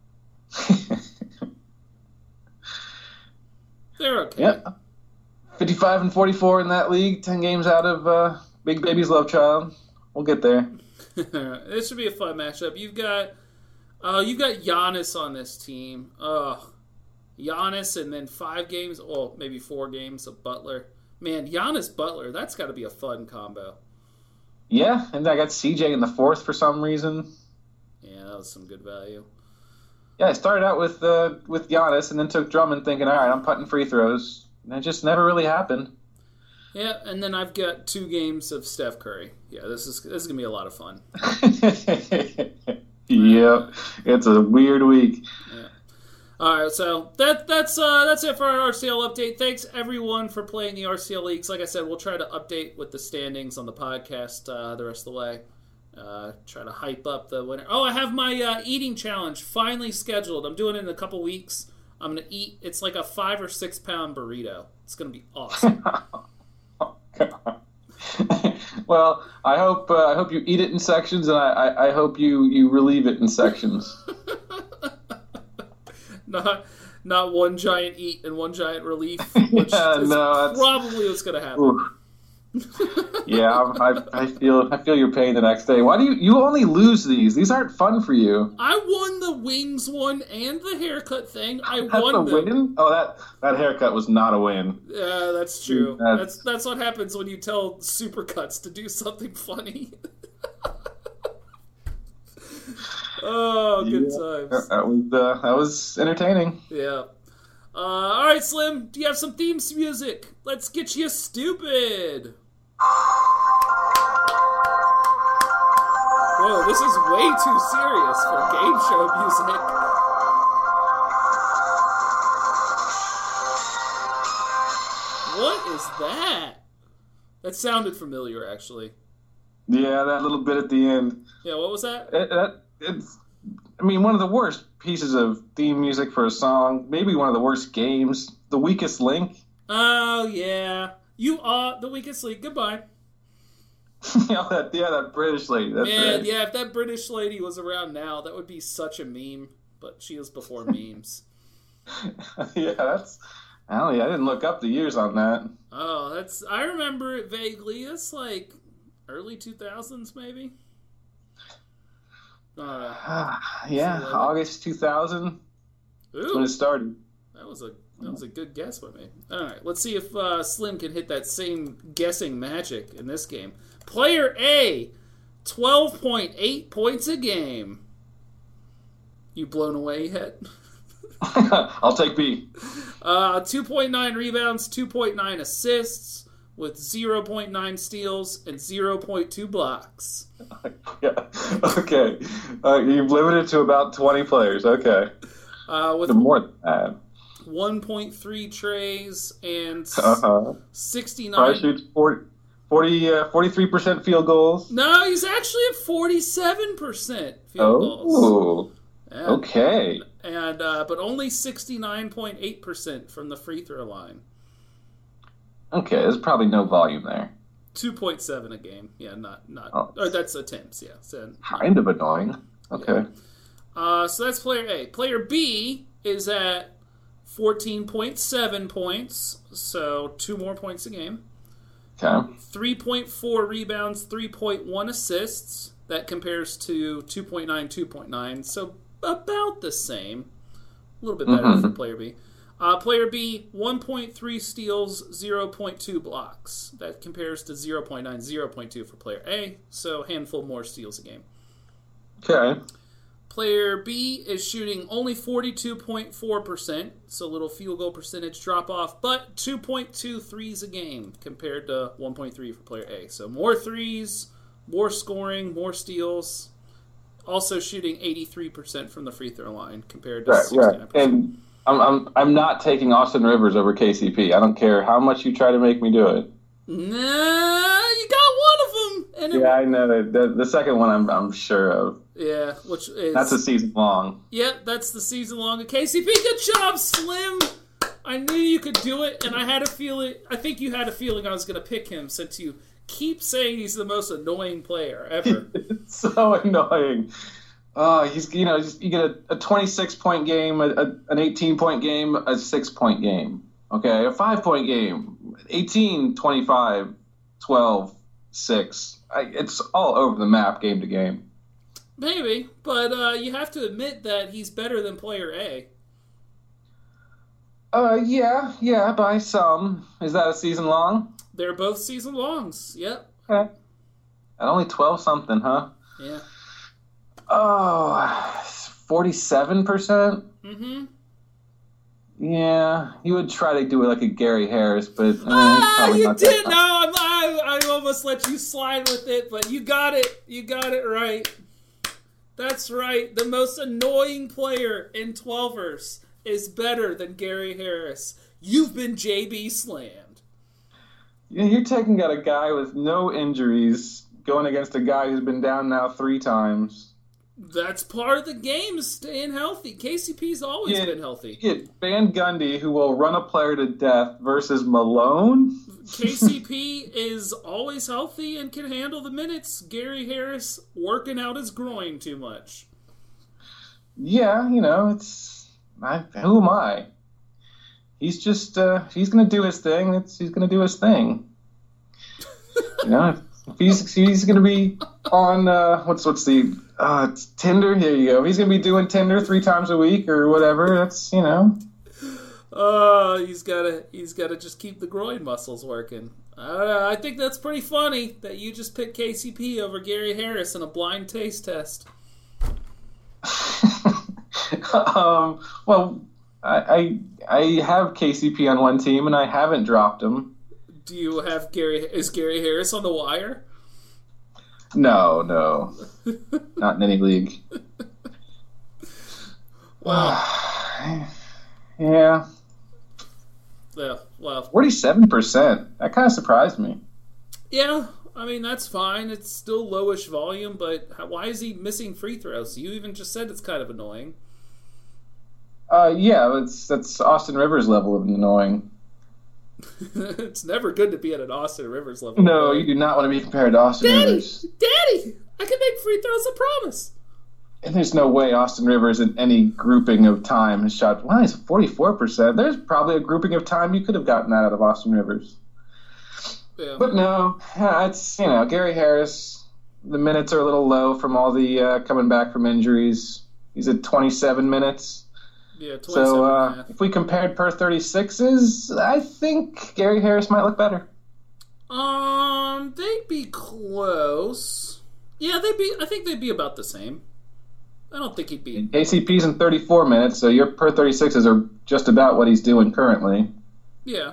They're okay. Yep. 55-44 in that league. 10 games out of Big Baby's love child. We'll get there. This should be a fun matchup. You've got Giannis on this team. Giannis, and then 5 games, maybe 4 games of Butler. Man, Giannis Butler, that's got to be a fun combo. Yeah, and I got CJ in the 4th for some reason. Yeah, that was some good value. Yeah, I started out with Giannis and then took Drummond thinking, all right, I'm putting free throws. And it just never really happened. Yeah, and then I've got 2 games of Steph Curry. Yeah, this is going to be a lot of fun. Yep, it's a weird week. Yeah. All right, so that's it for our RCL update. Thanks, everyone, for playing the RCL leagues. Like I said, we'll try to update with the standings on the podcast the rest of the way. Try to hype up the winner. Oh, I have my eating challenge finally scheduled. I'm doing it in a couple weeks. I'm going to eat. It's like a 5 or 6 pound burrito. It's going to be awesome. Well, I hope you eat it in sections, and I hope you relieve it in sections. Not one giant eat and one giant relief, which is probably what's going to happen. Oof. Yeah, I feel your pain the next day. Why do you only lose these? These aren't fun for you. I won the wings one and the haircut thing. That's a win? Oh, that haircut was not a win. Yeah, that's true. That's what happens when you tell Supercuts to do something funny. Oh, good times. That was entertaining. Yeah. All right, Slim, do you have some theme music? Let's get you stupid. Whoa, this is way too serious for game show music. What is that? That sounded familiar, actually. Yeah, that little bit at the end. Yeah, what was that? It's one of the worst pieces of theme music for a song. Maybe one of the worst games. The Weakest Link. Oh, yeah. You are the weakest link. Goodbye. that British lady. That's Man, right. yeah, if that British lady was around now, that would be such a meme. But she was before memes. Yeah, I didn't look up the years on that. Oh, I remember it vaguely. It's like early 2000s, maybe? Yeah, August 2000. That's when it started. That was a good guess by me. All right, let's see if Slim can hit that same guessing magic in this game. Player A, 12.8 points a game. You blown away yet? I'll take B. 2.9 rebounds, 2.9 assists, with 0.9 steals and 0.2 blocks. Yeah. Okay. You've limited to about 20 players. Okay. With more than that. 1.3 trays and 69. Probably shoots 43% field goals. No, he's actually at 47% field goals. Oh, okay. And but only 69.8% from the free throw line. Okay, there's probably no volume there. 2.7 a game. Yeah, not. Or that's attempts. Yeah, so kind of annoying. Okay. Yeah. So that's player A. Player B is at 14.7 points, so 2 more points a game. Okay. 3.4 rebounds, 3.1 assists. That compares to 2.9, 2.9. So about the same. A little bit better for player B. Player B, 1.3 steals, 0.2 blocks. That compares to 0.9, 0.2 for player A. So handful more steals a game. Okay. Player B is shooting only 42.4%, so a little field goal percentage drop off, but 2.2 threes a game compared to 1.3 for player A. So more threes, more scoring, more steals. Also shooting 83% from the free throw line compared to 69%. Right. And I'm not taking Austin Rivers over KCP. I don't care how much you try to make me do it. Nah, Yeah, I know that. The second one I'm sure of. Yeah, which is... That's a season long. Yeah, that's the season long of KCP. Good job, Slim! I knew you could do it, and I had a feeling... I think you had a feeling I was going to pick him since you keep saying he's the most annoying player ever. It's so annoying. He's you get a 26-point game, an 18-point game, a 6-point game. Okay, a 5-point game, 18, 25, 12, 6. It's all over the map game to game. Maybe, but you have to admit that he's better than player A. Yeah, by some. Is that a season long? They're both season longs, yep. Okay. At only 12-something, huh? Yeah. Oh, 47%? Mm-hmm. Yeah, you would try to do it like a Gary Harris, but you not did. No, I almost let you slide with it, but you got it. You got it right. That's right. The most annoying player in 12ers is better than Gary Harris. You've been JB slammed. Yeah, you're taking out a guy with no injuries going against a guy who's been down now 3 times. That's part of the game, is staying healthy. KCP's always been healthy. You get Van Gundy, who will run a player to death, versus Malone. KCP is always healthy and can handle the minutes. Gary Harris working out his groin too much. Yeah, who am I? He's just, he's going to do his thing. He's going to do his thing. If he's going to be on, what's the... it's Tinder. Here you go. He's gonna be doing Tinder 3 times a week or whatever. That's he's gotta just keep the groin muscles working. I think that's pretty funny that you just picked KCP over Gary Harris in a blind taste test. Well, I have KCP on one team and I haven't dropped him. Do you have Is Gary Harris on the wire? No. Not in any league. Wow. Yeah. Well. 47%. That kind of surprised me. Yeah, I mean, that's fine. It's still lowish volume, but why is he missing free throws? You even just said it's kind of annoying. Yeah, that's Austin Rivers level of annoying. It's never good to be at an Austin Rivers level. No, you do not want to be compared to Austin Rivers. Daddy, I can make free throws, I promise. And there's no way Austin Rivers in any grouping of time has shot. Well, he's 44%. There's probably a grouping of time you could have gotten that out of Austin Rivers. Yeah. But no, it's, Gary Harris, the minutes are a little low from all the coming back from injuries. He's at 27 minutes. Yeah, 27. So if we compared per 36s, I think Gary Harris might look better. They'd be close. Yeah, I think they'd be about the same. I don't think he'd be... KCP's in 34 minutes, so your per 36s are just about what he's doing currently. Yeah.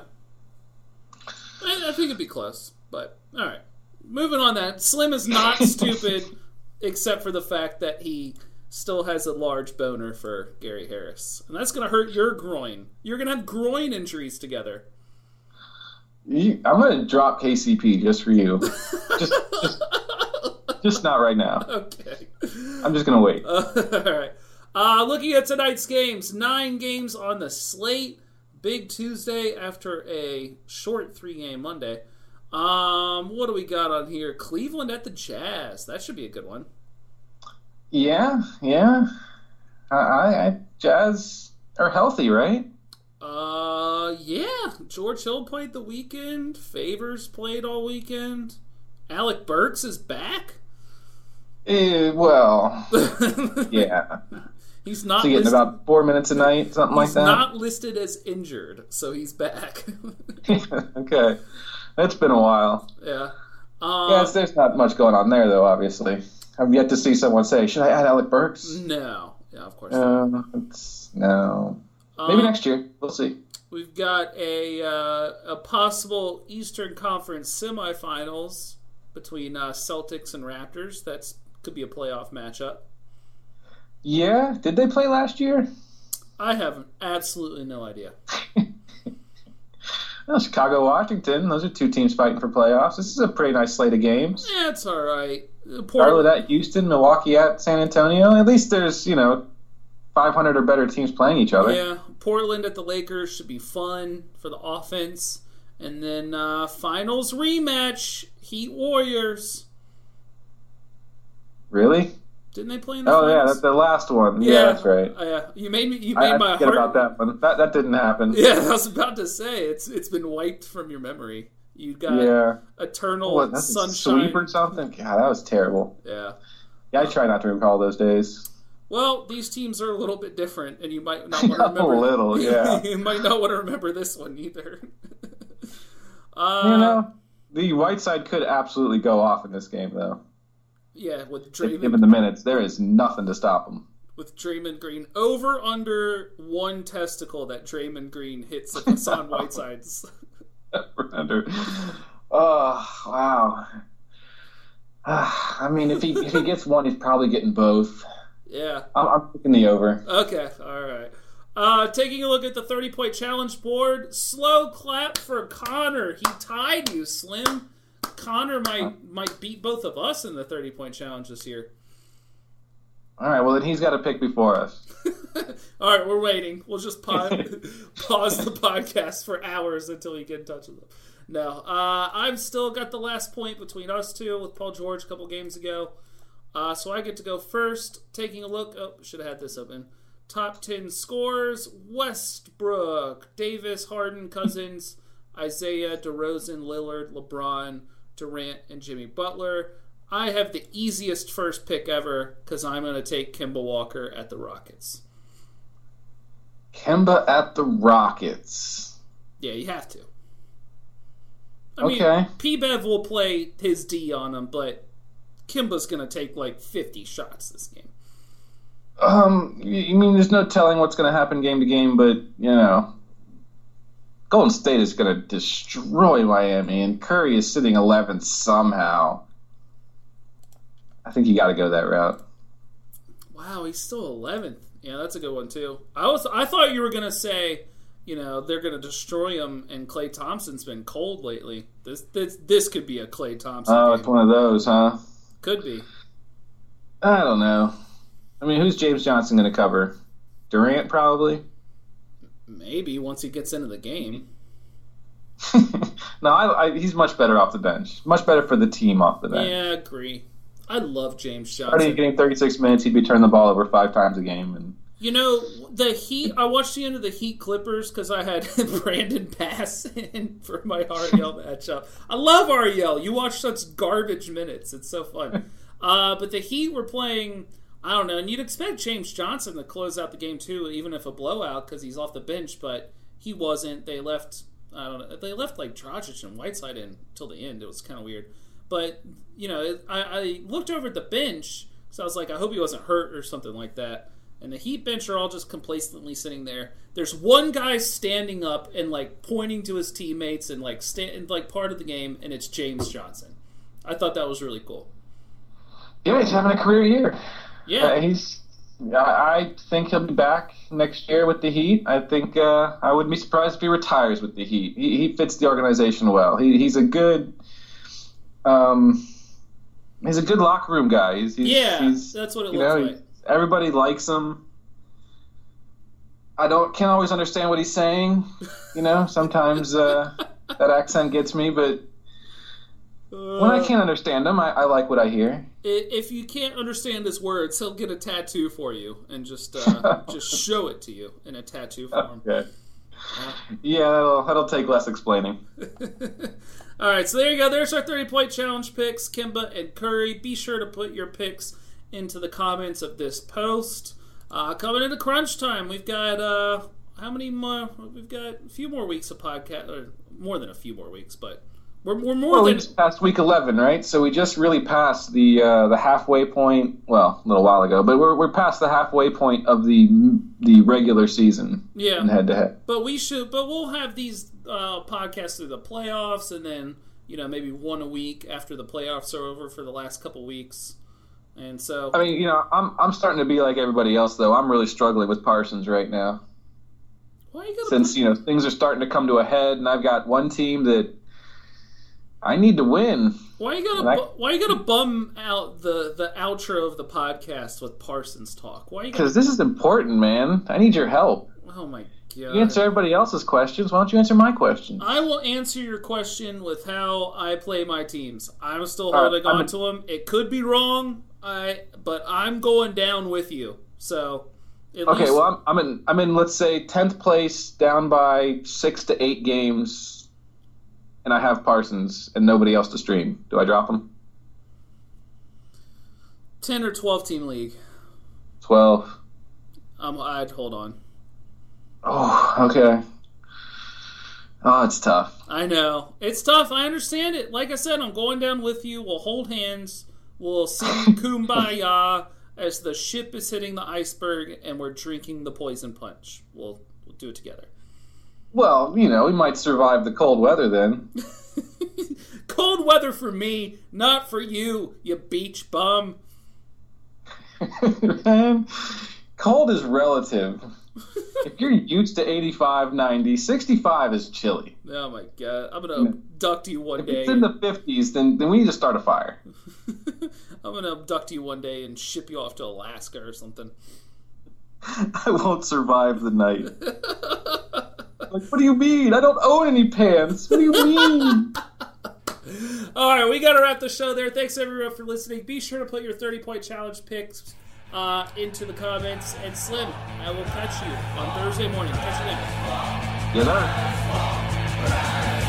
I think it'd be close, but alright. Moving on that. Slim is not stupid, except for the fact that he still has a large boner for Gary Harris. And that's going to hurt your groin. You're going to have groin injuries together. I'm going to drop KCP just for you. Just not right now. Okay. I'm just going to wait. All right. Looking at tonight's games, 9 games on the slate. Big Tuesday after a short 3-game Monday. What do we got on here? Cleveland at the Jazz. That should be a good one. Yeah. Jazz are healthy, right? Yeah. George Hill played the weekend. Favors played all weekend. Alec Burks is back. Well, yeah. He's not getting listed, about 4 minutes a night, something like that. He's not listed as injured, so he's back. Okay, it's been a while. Yeah. There's not much going on there, though. Obviously, I've yet to see someone say, "Should I add Alec Burks?" No. Yeah, of course not. No. Maybe next year. We'll see. We've got a possible Eastern Conference semifinals between Celtics and Raptors. That could be a playoff matchup. Yeah? Did they play last year? I have absolutely no idea. Well, Chicago, Washington. Those are two teams fighting for playoffs. This is a pretty nice slate of games. Yeah, it's all right. Charlotte at Houston, Milwaukee at San Antonio. At least there's 500 or better teams playing each other. Yeah, Portland at the Lakers should be fun for the offense. And then finals rematch, Heat Warriors. Really? Didn't they play in the finals? Yeah, that's the last one. Yeah, that's right. Yeah, you made I my forget heart. about that one. That didn't happen. Yeah, I was about to say it's been wiped from your memory. You got eternal sunshine. Sweep or something. God, that was terrible. Yeah. Yeah, I try not to recall those days. Well, these teams are a little bit different, and you might not want to remember. A little, yeah. You might not want to remember this one either. The Whiteside could absolutely go off in this game, though. Yeah, with Draymond. Given the minutes, there is nothing to stop him. With Draymond Green. Over under one testicle that Draymond Green hits at Hassan Whiteside's. Under. Oh, wow. I mean, if he gets one, he's probably getting both. Yeah. I'm picking the over. Okay, all right. Taking a look at the 30-point challenge board. Slow clap for Connor. He tied you, Slim. Connor might beat both of us in the 30-point challenge this year. All right, well, then he's got to pick before us. All right, we're waiting. We'll just pause the podcast for hours until you get in touch with him. No, I've still got the last point between us two with Paul George a couple games ago. So I get to go first. Taking a look. Oh, should have had this open. Top 10 scores. Westbrook, Davis, Harden, Cousins, Isaiah, DeRozan, Lillard, LeBron, Durant, and Jimmy Butler. I have the easiest first pick ever because I'm going to take Kemba Walker at the Rockets. Kemba at the Rockets. Yeah, you have to. I mean, P-Bev will play his D on him, but Kemba's going to take like 50 shots this game. You mean there's no telling what's going to happen game to game, but, Golden State is going to destroy Miami, and Curry is sitting 11th somehow. I think you got to go that route. Wow, he's still 11th. Yeah, that's a good one, too. I thought you were going to say, they're going to destroy him, and Klay Thompson's been cold lately. This could be a Klay Thompson game. It's one of those, huh? Could be. I don't know. I mean, who's James Johnson going to cover? Durant, probably? Maybe, once he gets into the game. No, he's much better off the bench. Much better for the team off the bench. Yeah, I agree. I love James Johnson. Already getting 36 minutes, he'd be turning the ball over 5 times a game. And the Heat, I watched the end of the Heat Clippers because I had Brandon Bass in for my Ariel matchup. I love Ariel. You watch such garbage minutes. It's so fun. But the Heat were playing, I don't know, and you'd expect James Johnson to close out the game too, even if a blowout because he's off the bench, but he wasn't. They left, they left like Dragic and Whiteside in till the end. It was kind of weird. But, I looked over at the bench, so I was like, I hope he wasn't hurt or something like that. And the Heat bench are all just complacently sitting there. There's one guy standing up and, pointing to his teammates and, part of the game, and it's James Johnson. I thought that was really cool. Yeah, he's having a career year. Yeah. I think he'll be back next year with the Heat. I think I wouldn't be surprised if he retires with the Heat. He fits the organization well. He's a good... he's a good locker room guy. He's that's what it looks like. Everybody likes him. Can't always understand what he's saying. Sometimes that accent gets me, but when I can't understand him, I like what I hear. If you can't understand his words, he'll get a tattoo for you and just show it to you in a tattoo form. Okay. Yeah, that'll take less explaining. All right, so there you go. There's our 30-point challenge picks, Kemba and Curry. Be sure to put your picks into the comments of this post. Coming into crunch time, we've got how many more? We've got a few more weeks of podcast, or more than a few more weeks, but we're more than. We just passed week 11, right? So we just really passed the halfway point. Well, a little while ago, but we're past the halfway point of the regular season. Yeah, in head-to-head. But we'll have these podcasts through the playoffs, and then maybe one a week after the playoffs are over for the last couple weeks. And so, I mean, I'm starting to be like everybody else, though. I'm really struggling with Parsons right now. since things are starting to come to a head, and I've got one team that I need to win. Why you gotta bum out the outro of the podcast with Parsons talk? Because this is important, man. I need your help. Oh my god! You answer everybody else's questions. Why don't you answer my question? I will answer your question with how I play my teams. I'm still holding on to them. It could be wrong, but I'm going down with you. So. Okay, well, I'm in. Let's say 10th place, down by 6 to 8 games, and I have Parsons and nobody else to stream. Do I drop him? 10 or 12 team league. 12. I'd hold on. Oh, okay. Oh, it's tough. I know it's tough. I understand it. Like I said, I'm going down with you. We'll hold hands. We'll sing "Kumbaya" as the ship is hitting the iceberg and we're drinking the poison punch. We'll do it together. Well, we might survive the cold weather then. Cold weather for me, not for you, you beach bum. Man, cold is relative. If you're used to 85, 90, 65 is chilly. Oh my god. I'm going to abduct you one day. If it's in the 50s, then we need to start a fire. I'm going to abduct you one day and ship you off to Alaska or something. I won't survive the night. What do you mean? I don't own any pants. What do you mean? All right, we got to wrap the show there. Thanks, everyone, for listening. Be sure to put your 30-point challenge picks into the comments. And Slim, I will catch you on Thursday morning. Catch you then. Good night.